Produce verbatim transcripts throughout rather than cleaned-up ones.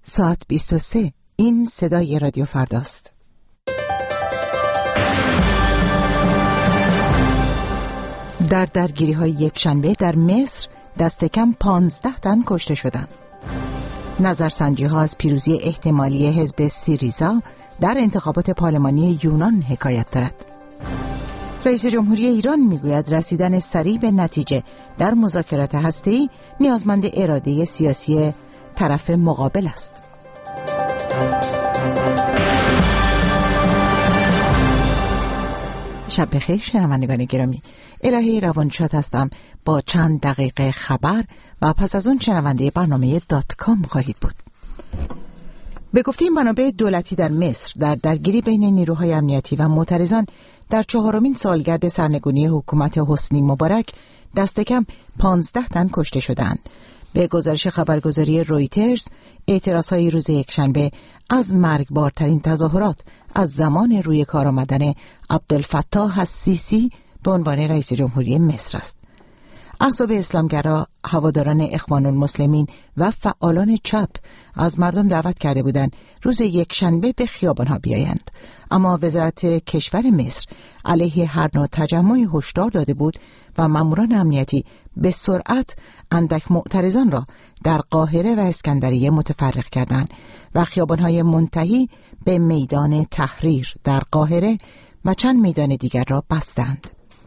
ساعت بیست و سه. این صدای رادیو فرداست. در درگیری های یک شنبه در مصر دست کم پانزده تن کشته شدند. نظرسنجی ها از پیروزی احتمالی حزب سیریزا در انتخابات پارلمانی یونان حکایت دارد. رئیس جمهوری ایران میگوید رسیدن سریع به نتیجه در مذاکرات هسته‌ای نیازمند اراده سیاسی طرف مقابل است. شب بخیر شنوندگان گرامی، الهه روانشاد هستم با چند دقیقه خبر و پس از اون شنونده برنامه دات کام خواهید بود. به گفته منابع دولتی در مصر در درگیری بین نیروهای امنیتی و معترضان در چهارمین سالگرد سرنگونی حکومت حسنی مبارک دست کم پانزده تن کشته شدند. به گزارش خبرگزاری رویترز، اعتراضهای روز یکشنبه از مرگبارترین تظاهرات از زمان روی کار آمدن عبدالفتاح السیسی به عنوان رئیس جمهوری مصر است. احزاب اسلامگرا، هواداران اخوان المسلمین و فعالان چپ از مردم دعوت کرده بودند روز یکشنبه به خیابان‌ها بیایند، اما وزارت کشور مصر علیه هر نوع تجمعی هشدار داده بود و ماموران امنیتی به سرعت اندک معترضان را در قاهره و اسکندریه متفرق کردند و خیابان‌های منتهی به میدان تحریر در قاهره و چند میدان دیگر را بستند.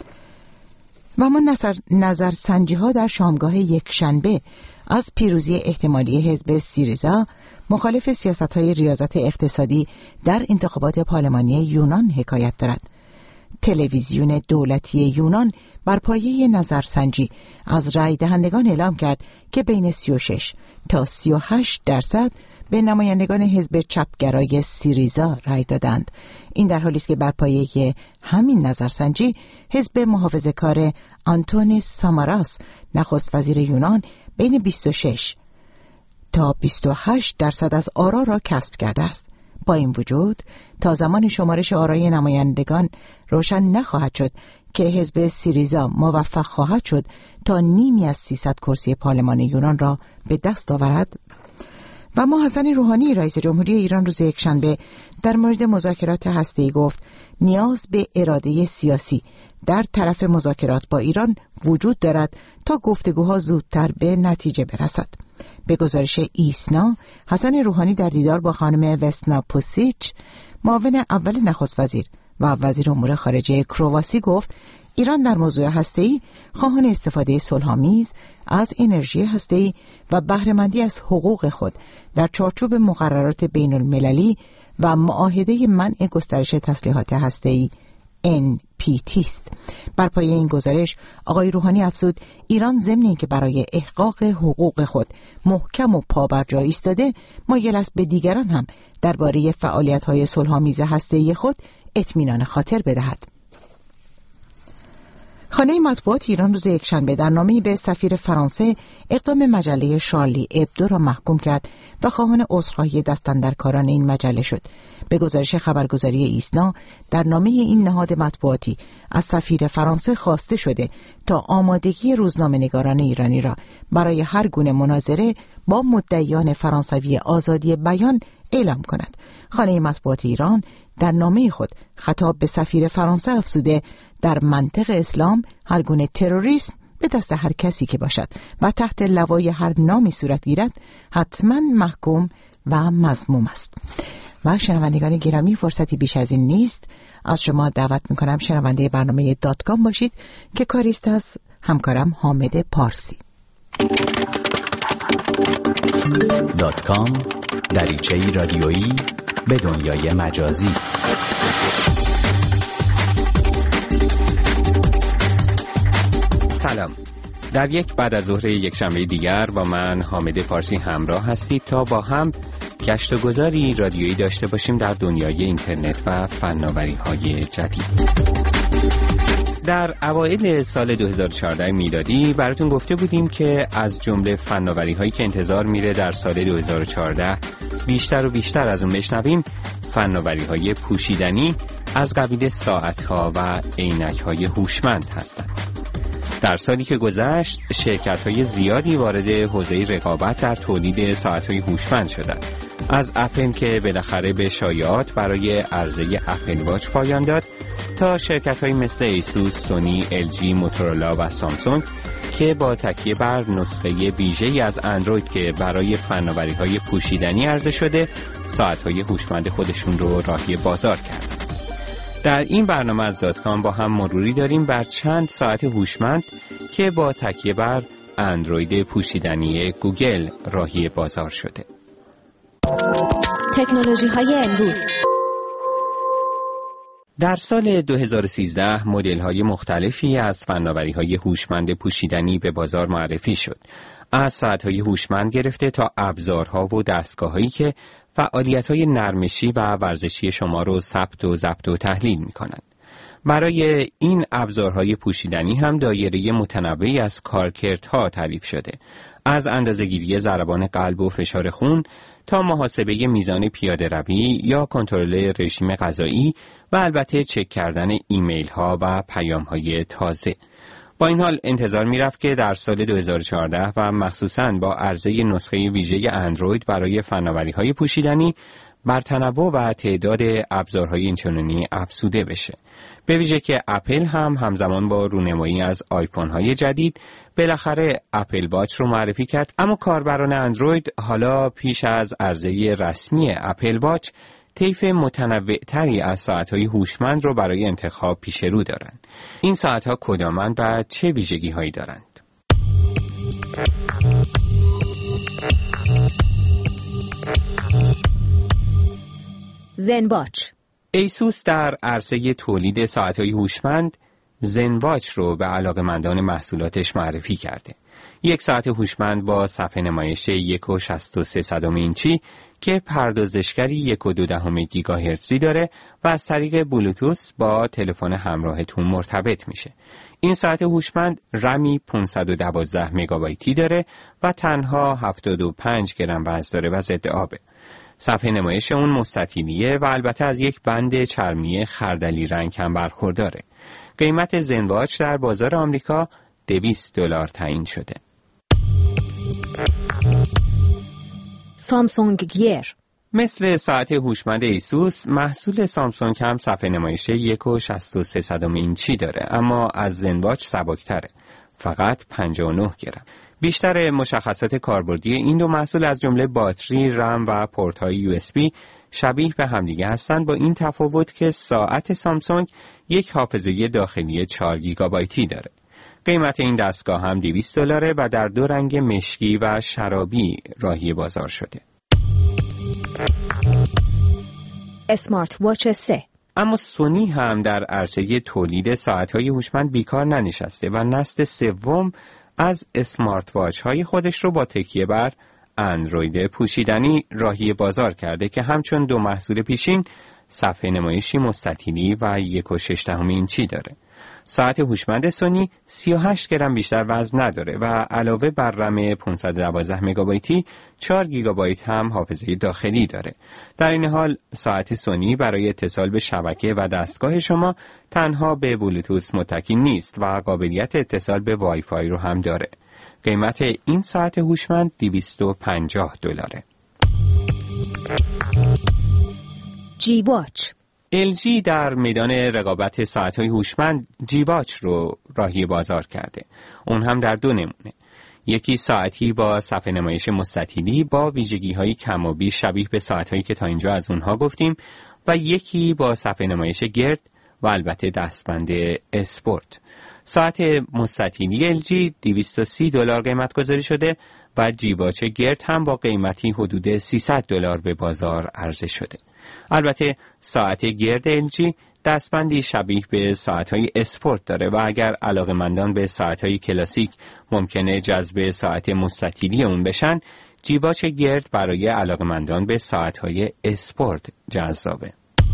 و اما نظر, نظر سنجی ها در شامگاه یک شنبه از پیروزی احتمالی حزب سیریزا مخالف سیاست های ریاضت اقتصادی در انتخابات پارلمانی یونان حکایت دارد. تلویزیون دولتی یونان بر پایه نظرسنجی از رای دهندگان اعلام کرد که بین سی و شش تا سی و هشت درصد به نمایندگان حزب چپگرای سیریزا رای دادند. این در حالی است که بر پایه همین نظرسنجی حزب محافظه‌کار آنتونیس ساماراس نخست وزیر یونان بین بیست و شش تا بیست و هشت درصد از آرا را کسب کرده است. با این وجود تا زمان شمارش آرای نمایندگان روشن نخواهد شد که حزب سیریزا موفق خواهد شد تا نیمی از سیصد کرسی پارلمان یونان را به دست آورد. و اما حسن روحانی رئیس جمهوری ایران روز یکشنبه در مورد مذاکرات هسته‌ای گفت نیاز به اراده سیاسی در طرف مذاکرات با ایران وجود دارد تا گفتگوها زودتر به نتیجه برسد. به گزارش ایسنا، حسن روحانی در دیدار با خانم وسنا پوسیچ، معاون اول نخست وزیر و وزیر امور خارجه کرواسی گفت ایران در موضوع هسته‌ای خواهان استفاده صلح‌آمیز از انرژی هسته‌ای و بهره‌مندی از حقوق خود در چارچوب مقررات بین المللی و معاهده منع گسترش تسلیحات هسته‌ای ان پی تی است. بر پایه این گزارش آقای روحانی افزود ایران ضمن اینکه برای احقاق حقوق خود محکم و پابرجا ایستاده، مایل است به دیگران هم درباره فعالیت‌های صلح‌آمیز هسته‌ای خود اطمینان خاطر بدهد. خانه مطبوعات ایران روز یکشنبه در نامه‌ای به سفیر فرانسه اقدام مجله شارلی ابدو را محکوم کرد و خواهان عذرخواهی دستاندرکاران این مجله شد. به گزارش خبرگزاری ایسنا، در نامه این نهاد مطبوعاتی از سفیر فرانسه خواسته شده تا آمادگی روزنامه‌نگاران ایرانی را برای هر گونه مناظره با مدعیان فرانسوی آزادی بیان اعلام کند. خانه مطبوعات ایران در نامه خود خطاب به سفیر فرانسه افزوده در منطق اسلام هر گونه تروریسم به دست هر کسی که باشد و تحت لوای هر نامی صورت گیرد حتما محکوم و مذموم است. و شنوندگان گرامی، فرصتی بیش از این نیست. از شما دعوت میکنم شنونده برنامه دات کام باشید که کاریست از همکارم حامد پارسی. دات کام، دریچه‌ای رادیویی به دنیای مجازی. سلام. در یک بعد از ظهر یک شنبه دیگر با من حامد پارسی همراه هستید تا با هم گشت و گذاری رادیویی داشته باشیم در دنیای اینترنت و فناوری‌های جدید. در اوایل سال دو هزار و چهارده میلادی براتون گفته بودیم که از جمله فناوری‌هایی که انتظار میره در سال دو هزار و چهارده بیشتر و بیشتر از اون بشنویم فناوری‌های پوشیدنی از قبیل ساعت‌ها و عینک‌های هوشمند هستند. در سالی که گذشت شرکت‌های زیادی وارد حوزه رقابت در تولید ساعت‌های هوشمند شدند از اپل که بالاخره به شایعات برای عرضه اپل واچ پایان داد تا شرکت‌هایی مثل ایسوس، سونی، ال جی، موتورولا و سامسونگ که با تکیه بر نسخه ویژه‌ای از اندروید که برای فناوری‌های پوشیدنی عرضه شده، ساعت‌های هوشمند خودشون رو راهی بازار کردن. در این برنامه از دات کام با هم مروری داریم بر چند ساعت هوشمند که با تکیه بر اندروید پوشیدنی گوگل راهی بازار شده. تکنولوژی‌های امروز. در سال دو هزار و سیزده مدل‌های مختلفی از فناوری‌های هوشمند پوشیدنی به بازار معرفی شد. از ساعت‌های هوشمند گرفته تا ابزارها و دستگاه‌هایی که فعالیت‌های نرمشی و ورزشی شما رو ثبت و ضبط و تحلیل می‌کنند. برای این ابزارهای پوشیدنی هم دایره متنوعی از کارکردها تعریف شده. از اندازه‌گیری ضربان قلب و فشار خون تا محاسبه میزان پیاده روی یا کنترل رژیم غذایی و البته چک کردن ایمیل ها و پیام های تازه. با این حال انتظار می رفت که در سال دو هزار و چهارده و مخصوصاً با عرضه نسخه ویژه اندروید برای فناوری های پوشیدنی بر تنوع و تعداد ابزارهای اینچنینی افزوده بشه. به ویژه که اپل هم همزمان با رونمایی از آیفون های جدید بالاخره اپل واچ رو معرفی کرد، اما کاربران اندروید حالا پیش از عرضه رسمی اپل واچ طیف متنوع تری از ساعت‌های هوشمند رو برای انتخاب پیش رو دارند. این ساعت‌ها کدامند و چه ویژگی هایی دارند؟ زن واچ. ایسوس در عرصه تولید ساعت‌های هوشمند زن واچ رو به علاقه‌مندان محصولاتش معرفی کرده. یک ساعت هوشمند با صفحه نمایش یک و شصت و سه صدم اینچی که پردازشگری یک و دو دهم گیگاهرتزی داره و از طریق بلوتوث با تلفن همراهتون مرتبط میشه. این ساعت هوشمند رمی پانصد و دوازده مگابایتی داره و تنها هفتاد و پنج گرم وزن داره و ضد آبه. صفحه نمایش اون مستطیلیه و البته از یک بند چرمی خردلی رنگ هم برخورداره. قیمت زن واچ در بازار آمریکا دویست دلار تعیین شده. سامسونگ گیر. مثل ساعت هوشمند ایسوس، محصول سامسونگ هم صفحه نمایش یک و شصت و سه صدم اینچی داره، اما از زن واچ سبک‌تره، فقط پنجاه و نه گرم. بیشتر مشخصات کاربردی این دو محصول از جمله باتری، رم و پورت‌های یو اس بی شبیه به همدیگه هستند، با این تفاوت که ساعت سامسونگ یک حافظه داخلی چهار گیگابایتی داره. قیمت این دستگاه هم دویست دلاره و در دو رنگ مشکی و شرابی راهی بازار شده. اسمارت واچ سه. اما سونی هم در عرصه تولید ساعت‌های هوشمند بیکار ننشسته و نسل سوم از اسمارت واچ های خودش رو با تکیه بر اندروید پوشیدنی راهی بازار کرده که همچون دو محصول پیشین صفحه نمایشی مستطیلی و یک و شش دهم اینچی داره. ساعت هوشمند سونی سی و هشت گرم بیشتر وزن نداره و علاوه بر رم پانصد و دوازده مگابایتی چهار گیگابایت هم حافظه داخلی داره. در این حال ساعت سونی برای اتصال به شبکه و دستگاه شما تنها به بلوتوث متکی نیست و قابلیت اتصال به وای فای رو هم داره. قیمت این ساعت هوشمند دویست و پنجاه دلاره. جی واچ. ال جی در میدان رقابت ساعت‌های هوشمند جی واچ رو راهی بازار کرده. اون هم در دو نمونه. یکی ساعتی با صفحه نمایش مستطیلی با ویژگی‌های کم و بیش شبیه به ساعت‌هایی که تا اینجا از اونها گفتیم و یکی با صفحه نمایش گرد و البته دستبند اسپورت. ساعت مستطیلی ال جی دویست و سی دلار قیمت گذاری شده و جی واچ گرد هم با قیمتی حدود سیصد دلار به بازار عرضه شده. البته ساعت گرد ال جی دستبندی شبیه به ساعت‌های اسپورت داره و اگر علاقه‌مندان به ساعت‌های کلاسیک ممکنه جذب ساعت مستطیلی اون بشن، جی واچ گرد برای علاقه‌مندان به ساعت‌های اسپورت جذابه.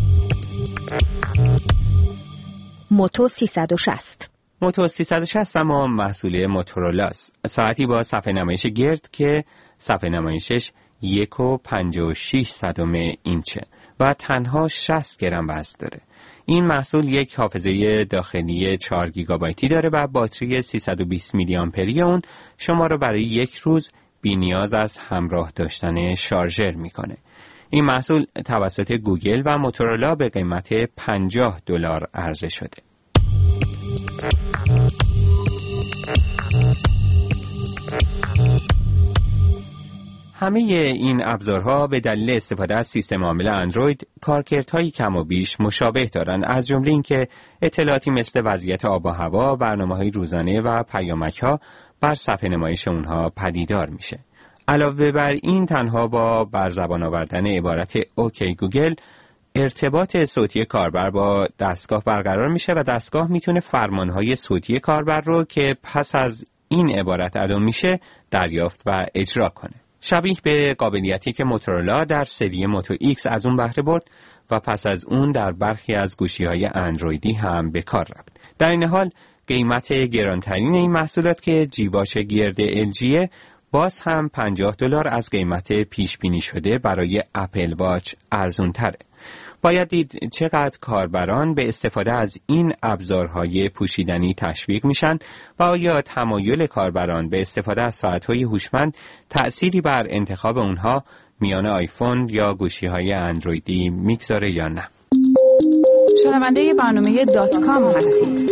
موتو سیصد و شصت. موتو سیصد و شصت اما محصول موتورولاست. ساعتی با صفحه نمایش گرد که صفحه نمایشش یک و پنجاه و شش صدم اینچه و تنها شصت گرم وزن داره. این محصول یک حافظه داخلی چهار گیگابایتی داره و باتری سیصد و بیست میلی آمپری اون شما رو برای یک روز بی نیاز از همراه داشتن شارژر میکنه. این محصول توسط گوگل و موتورولا به قیمت پنجاه دلار عرضه شده. همه این ابزارها به دلیل استفاده از سیستم عامل اندروید کارکردهای کم و بیش مشابه دارند، از جمله اینکه اطلاعاتی مثل وضعیت آب و هوا، برنامه‌های روزانه و پیامک‌ها بر صفحه نمایش اونها پدیدار میشه. علاوه بر این، تنها با بر زبان آوردن عبارت اوکی گوگل ارتباط صوتی کاربر با دستگاه برقرار میشه و دستگاه میتونه فرمانهای صوتی کاربر رو که پس از این عبارت ادا میشه دریافت و اجرا کنه. شبیه به قابلیتی که موتورولا در سری موتو ایکس از اون بهره برد و پس از اون در برخی از گوشی‌های اندرویدی هم به کار رفت. در این حال قیمت گرانترین این محصولات که جیواش گرد ال جی باز هم پنجاه دلار از قیمت پیش بینی شده برای اپل واچ ارزون تره. باید دید چقدر کاربران به استفاده از این ابزارهای پوشیدنی تشویق میشن و آیا تمایل کاربران به استفاده از ساعت‌های هوشمند تأثیری بر انتخاب اونها میان آیفون یا گوشی‌های اندرویدی میگذاره یا نه. شنونده برنامه دات کام هستید.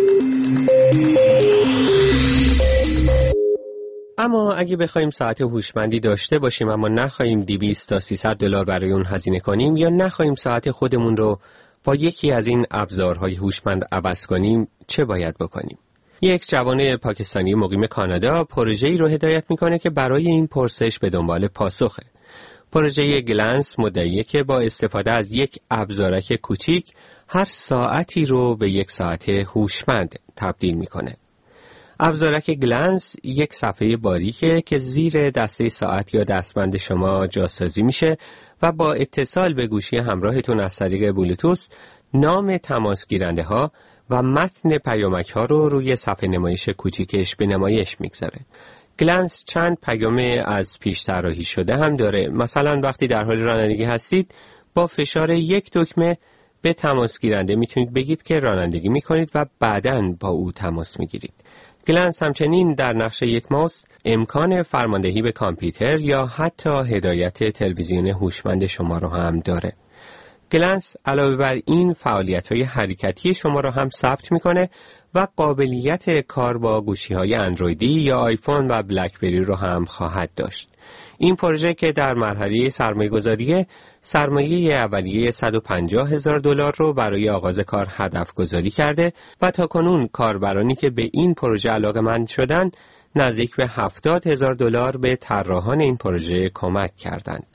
اما اگه بخوایم ساعت هوشمندی داشته باشیم اما نخواهیم دویست تا سیصد دلار برای اون هزینه کنیم یا نخواهیم ساعت خودمون رو با یکی از این ابزارهای هوشمند عوض کنیم، چه باید بکنیم؟ یک جوان پاکستانی مقیم کانادا پروژه‌ای رو هدایت میکنه که برای این پرسش به دنبال پاسخه. پروژه گلنس مدعیه که با استفاده از یک ابزارک کوچیک هر ساعتی رو به یک ساعت هوشمند تبدیل میکنه. ابزارک گلنس یک صفحه باریکه که زیر دسته ساعت یا دستبند شما جاسازی میشه و با اتصال به گوشی همراهتون از طریق بلوتوث نام تماس گیرنده ها و متن پیامک ها رو روی صفحه نمایش کوچیکش به نمایش میگذاره. گلنس چند پیام از پیش طراحی شده هم داره. مثلا وقتی در حال رانندگی هستید با فشار یک دکمه به تماس گیرنده میتونید بگید که رانندگی میکنید و بعداً با او تماس میگیرید. گلنس همچنین در نقش یک ماوس امکان فرماندهی به کامپیوتر یا حتی هدایت تلویزیون هوشمند شما رو هم داره. گلنس علاوه بر این فعالیت‌های حرکتی شما رو هم ثبت میکنه و قابلیت کار با گوشی‌های اندرویدی یا آیفون و بلکبری رو هم خواهد داشت. این پروژه که در مرحله سرمایه‌گذاریه، سرمایه اولیه صد و پنجاه هزار دلار رو برای آغاز کار هدف گذاری کرده و تاکنون کاربرانی که به این پروژه علاقه‌مند شدن نزدیک به هفتاد هزار دلار به طراحان این پروژه کمک کردند.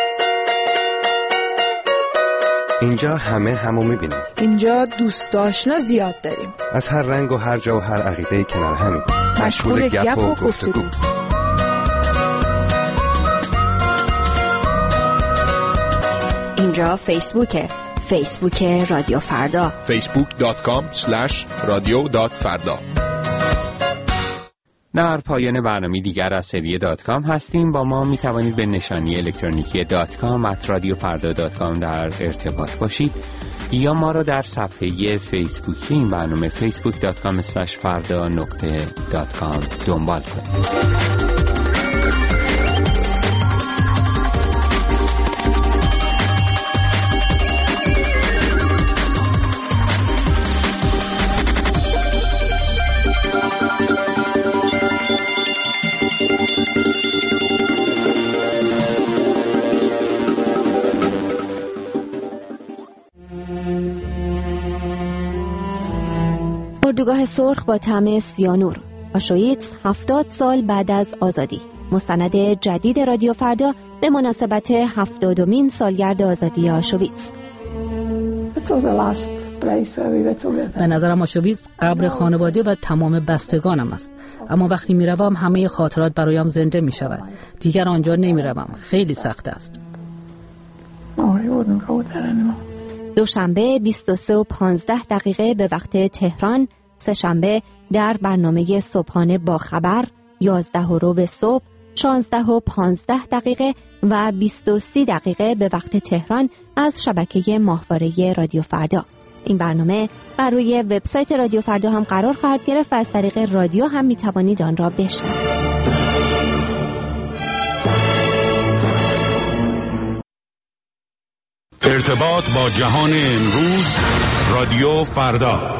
اینجا همه همو میبینیم. اینجا دوست آشنا زیاد داریم. از هر رنگ و هر جا و هر عقیده‌ای کنار همیم. مشغول گپ و گفتگو. اینجا فیسبوکه. فیسبوک رادیو فردا. فیسبوک دات کام اسلش رادیو دات فردا. در پایان برنامه دیگر از سری دات کام هستیم. با ما می توانید به نشانی الکترونیکی دات کام ات رادیو فردا دات کام در ارتباط باشید یا ما را در صفحه فیسبوکی این برنامه فیسبوک دات کام اسلش فردا نقطه دات کام دنبال کنید. اردوگاه سرخ با طعم سیانور، آشویتس هفتاد سال بعد از آزادی. مستند جدید رادیو فردا به مناسبت هفتادمین سالگرد آزادی آشویتس. به نظرم آشویتس قبر خانواده و تمام بستگانم است، اما وقتی میروم همه خاطرات برایم زنده می شود. دیگر آنجا نمی روم، خیلی سخت است. دوشنبه بیست و سه و پانزده دقیقه به وقت تهران، سه شنبه در برنامه صبحانه با خبر، یازده و ربع صبح، شانزده و پانزده دقیقه و بیست و سی دقیقه به وقت تهران از شبکه ماهواره رادیو فردا. این برنامه بر روی وبسایت رادیو فردا هم قرار خواهد گرفت و از طریق رادیو هم می توانید آن را بشنوید. ارتباط با جهان امروز، رادیو فردا.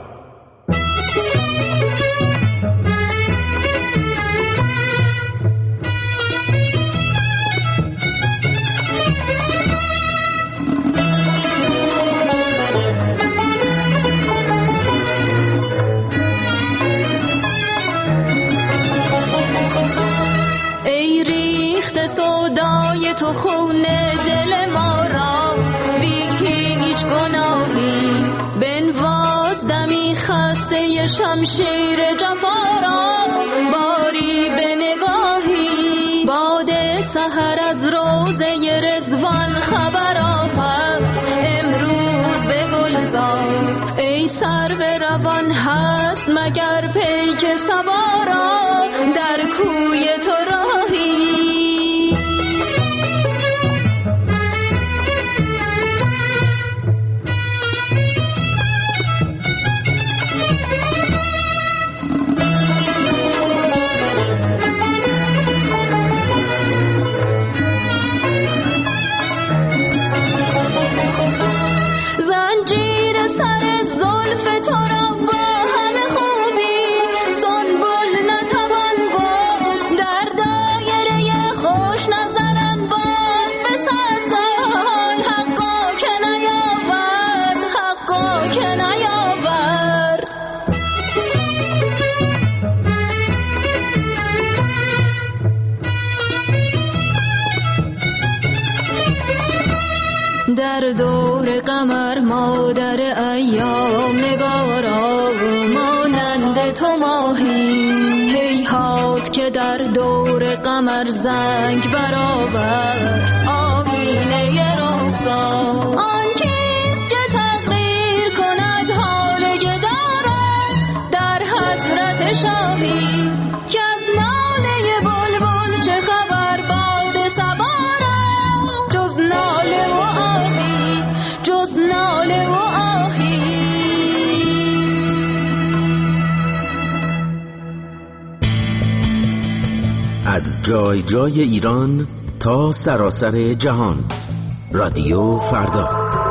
ای ریخت سودای تو خون دل ما را، بی هیچ گناهی بنواز دمی خسته شمشیر جفا را. باری به نگاهی باد سحر از روضه رضوان خبر آورد امروز به گلزار. ای سرو روان هست مگر پیک سوارا در کوی تو راهی. زنجیر سر زلف تو را با همه خوبی سنبل نتوان گفت، در دایره خوش نظرن باز به صد سال. حقا که نیاورد، حقا که نیاورد. در دور قمر مادر ایام نگارا مانند تو ماهی. هیهات که در دور قمر زنگ برآورد آیینه رخسار. آن کیست که تقریر کند حال گداران در حضرت شاهی، که از ناله بلبل چه خبر باد صبا را. جز ناله و آهی، جز ناله و آهی. از جای جای ایران تا سراسر جهان، رادیو فردا.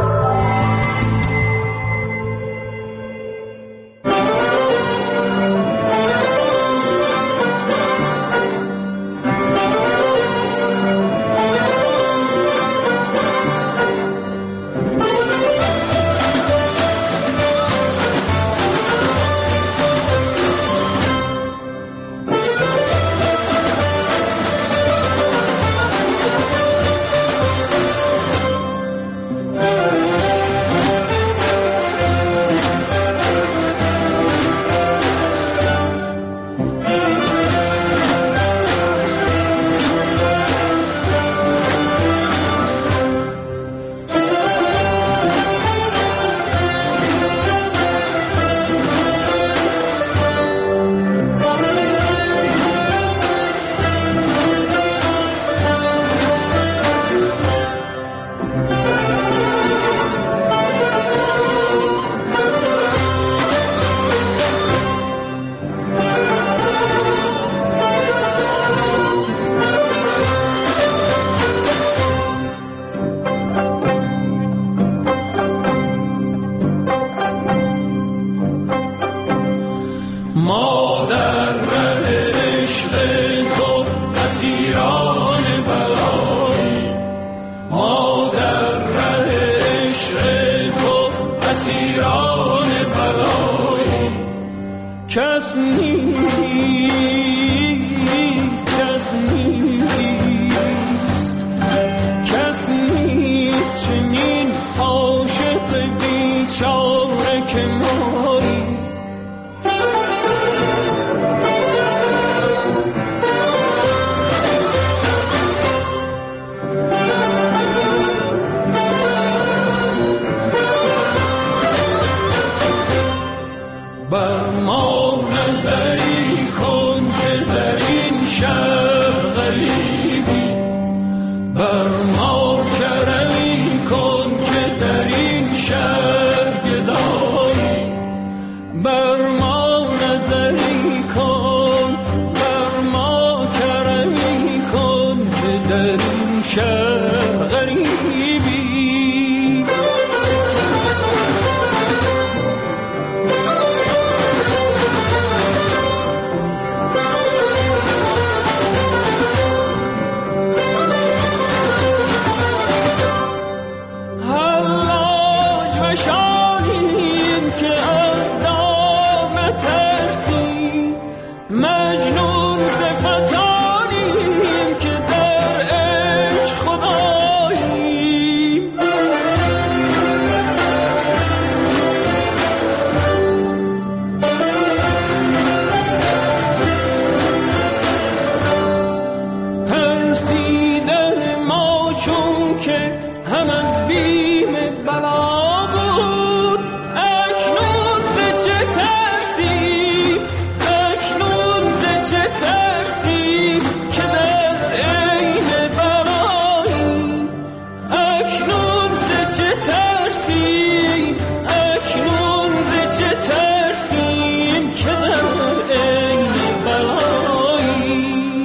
کس نیست، کس نیست، کس نیست چنین عاشق بیچاره که مایی. بر ما نظری کن که در این شهر غریبی، بر ما کرمی کن که در این شهر گدایی. بر ما نظری کن، بر ما کرمی کن که در این شهر غریبی. چون که هم از بیم بلا بود، اکنون ز چه ترسی، اکنون ز چه ترسی که در عین بلایی، اکنون ز چه ترسی، اکنون ز چه ترسیم که در عین بلایی.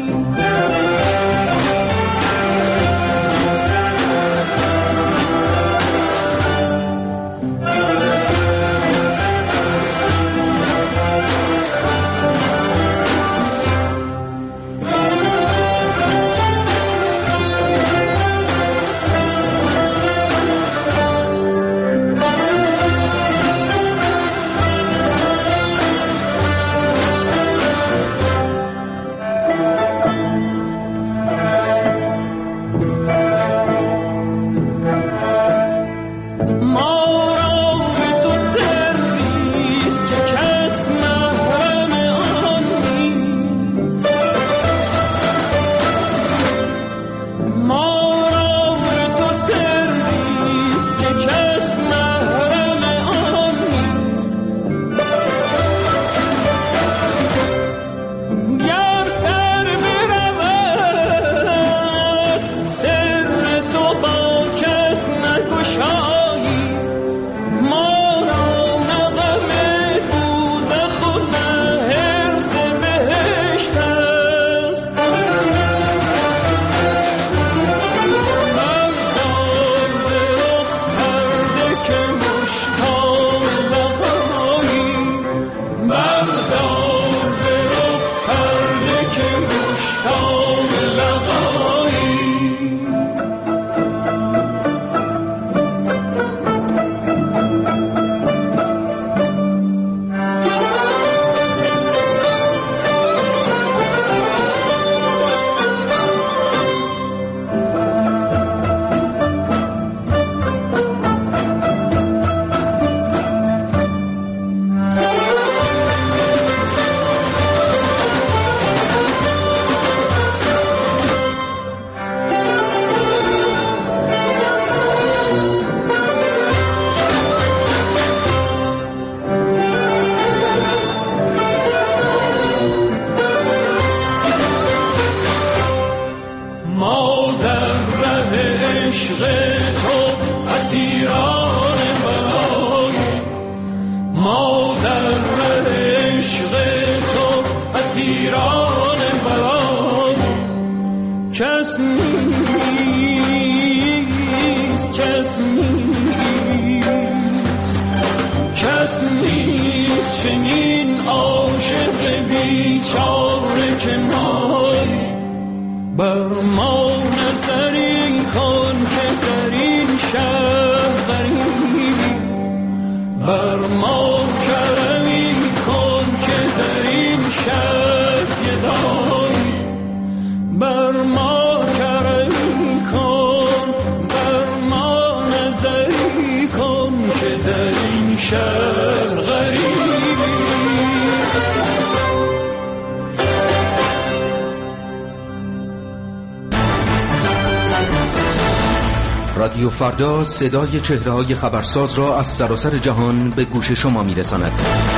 رادیو فردا صدای چهره‌های خبرساز را از سراسر جهان به گوش شما می‌رساند.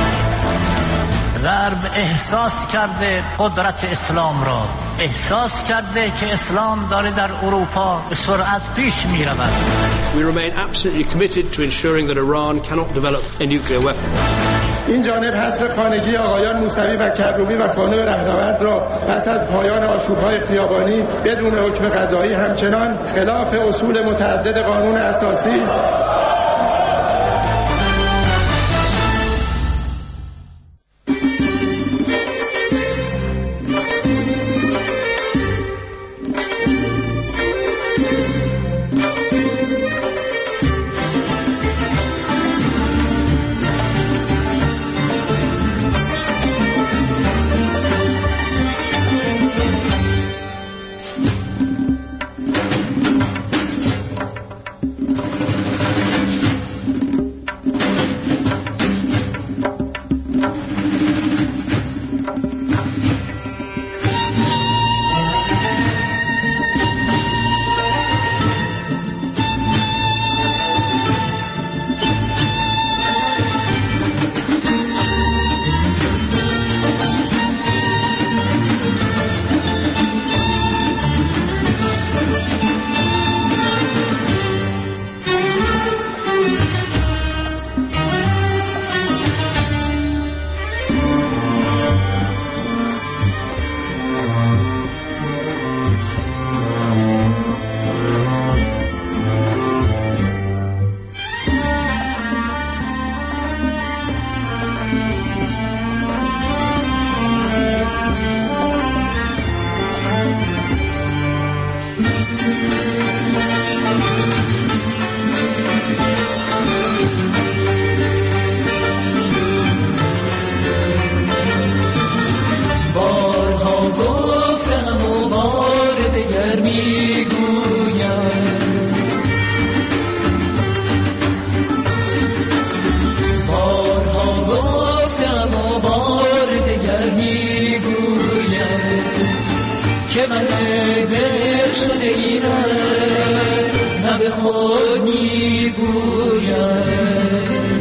غرب احساس کرده قدرت اسلام را، احساس کرده که اسلام داره در اروپا به سرعت پیش می‌رود. We remain absolutely committed to ensuring that Iran cannot develop a nuclear weapon. این جانب حصر خانگی آقایان موسوی و کروبی و خانم رهنورد را پس از پایان آشوب‌های خیابانی بدون حکم قضایی همچنان خلاف اصول متعدد قانون اساسی لب خود میگوید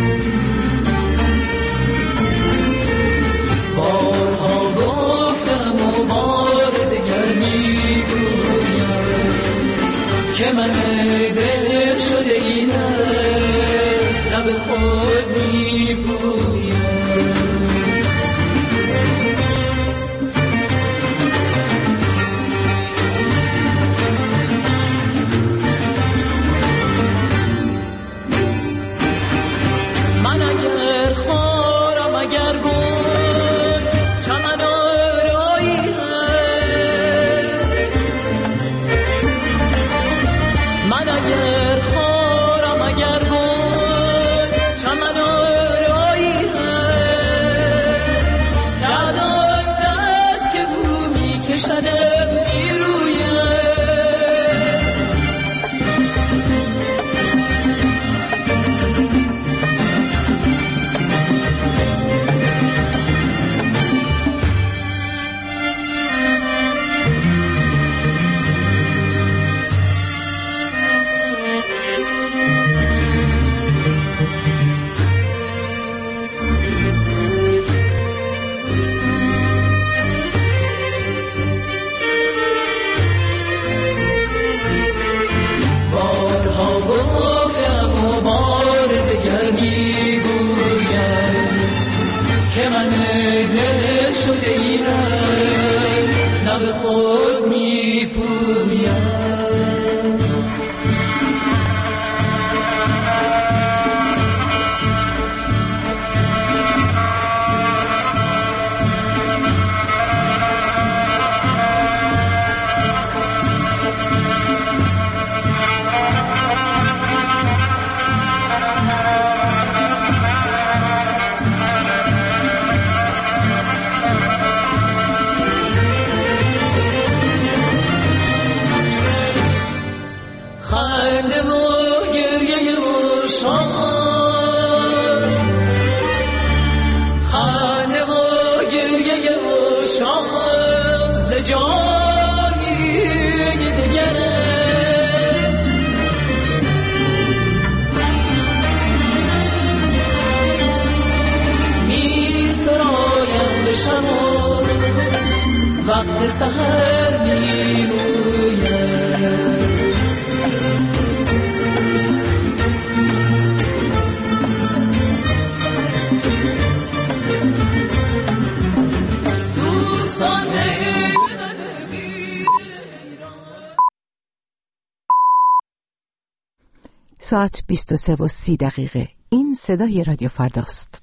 بارها گفتم و بار دگر میگویم که من دل شده اینم لب خود میگویم من اگر خارم اگر گل چمن آرایی هست من اگر خارم اگر گل چمن آرایی هست از آن دست که بو می کشدم نیرویم که من دل شده اینم لب خود میپویم خنده و گریه و شام خنده و گریه و شام ز جایی دیگر است می سرایم به شب و وقت سحر می رویم ساعت بیست و سه و سی دقیقه. این صدای رادیو فرداست.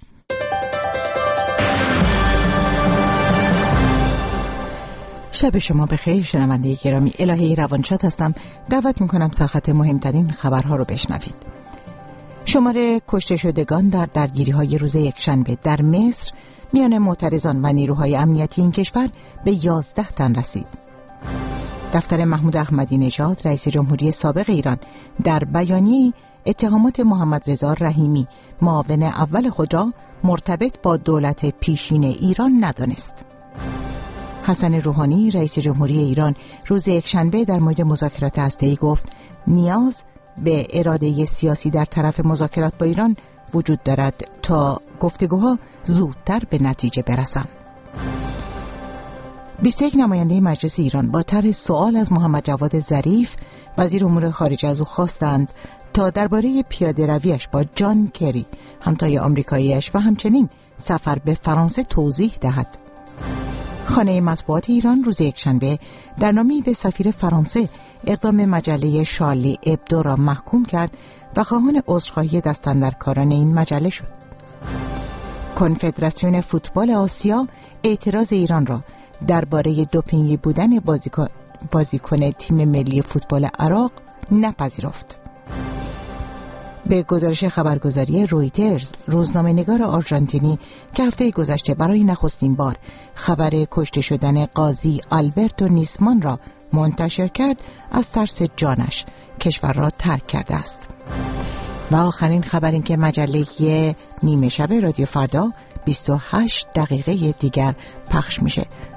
شب شما بخیر شنونده گرامی. الهه روانشاد هستم. دعوت میکنم سرخط مهمترین خبرها رو بشنوید. شماره کشته شدگان در درگیری های روز یکشنبه در مصر میان معترضان و نیروهای امنیتی این کشور به یازده تن رسید. دفتر محمود احمدی نژاد رئیس جمهوری سابق ایران در بیانیه‌ای اتهامات محمد رضا رحیمی معاون اول خود را مرتبط با دولت پیشین ایران ندانست. حسن روحانی رئیس جمهوری ایران روز یکشنبه در مورد مذاکرات هسته‌ای گفت نیاز به اراده سیاسی در طرف مذاکرات با ایران وجود دارد تا گفتگوها زودتر به نتیجه برسند. بیست و یک نماینده مجلس ایران با طرح سوال از محمد جواد ظریف وزیر امور خارجه از او خواستند تا درباره پیاده رویش با جان کری همتای آمریکایی‌اش و همچنین سفر به فرانسه توضیح دهد. خانه مطبوعات ایران روز یکشنبه در نامه‌ای به سفیر فرانسه اقدام مجله شارلی ابدو را محکوم کرد و خواهان عذرخواهی دستاندرکاران این مجله شد. کنفدراسیون فوتبال آسیا اعتراض ایران را درباره دوپینگی بودن بازیکن بازیکن تیم ملی فوتبال عراق نپذیرفت. به گزارش خبرگزاری رویترز، روزنامه‌نگار آرژانتینی که هفته گذشته برای نخستین بار خبر کشته شدن قاضی آلبرتو نیسمان را منتشر کرد، از ترس جانش کشور را ترک کرده است. و آخرین خبر این که مجله نیمه شب رادیو فردا بیست و هشت دقیقه دیگر پخش میشه.